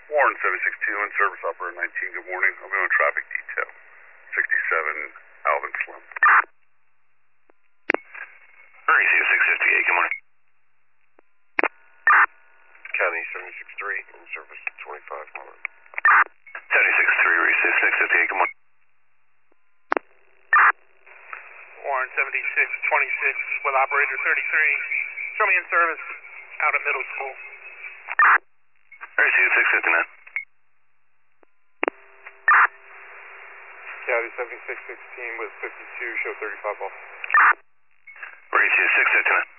Warren 762 in service operator 19, good morning. I'll be on traffic detail. 67 Alvin Slim. REC 658, good morning. County 76-3 in service 25, good morning. 76-3, REC 658, good morning. Warren 7626 with operator 33. Show me in service out at middle school. REC 659. County 7616 with 52, show 35 off. REC 659.